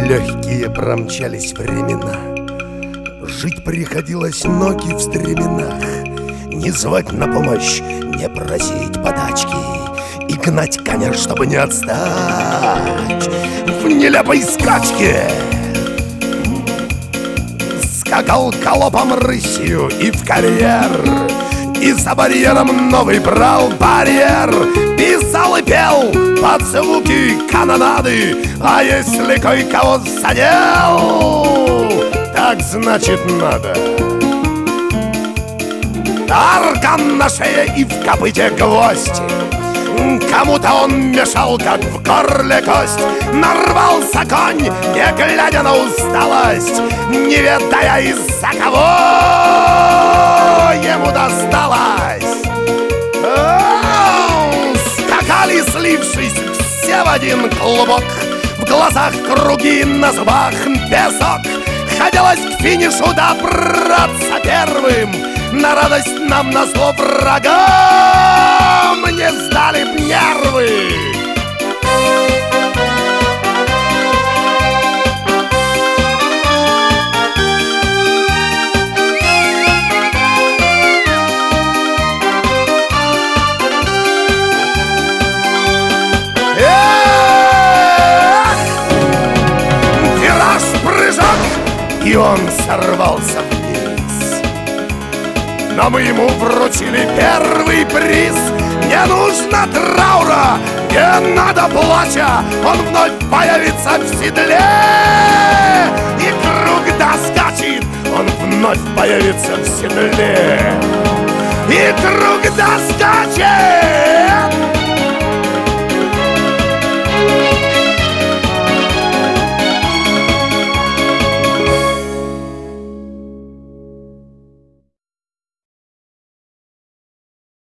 Легкие промчались времена, жить приходилось ноги в стременах, не звать на помощь, не просить подачки и гнать коня, чтобы не отстать в нелепой скачке. Скакал галопом рысью и в карьер, и за барьером новый брал барьер. Писал и пел под звуки канонады, а если кое-кого задел, так значит надо. Аркан на шее и в копыте гвоздь, кому-то он мешал, как в горле кость. Нарвался конь, не глядя на усталость, не ведая, из-за кого ему досталось. Скакали, слившись все в один клубок, в глазах круги, на зубах песок. Хотелось к финишу добраться первым, на радость нам, на зло врагам, не сдали б нервы. И он сорвался вниз, но мы ему вручили первый приз. Не нужно траура, не надо плача, он вновь появится в седле. И круг доскачет, он вновь появится в седле. И круг доскачет.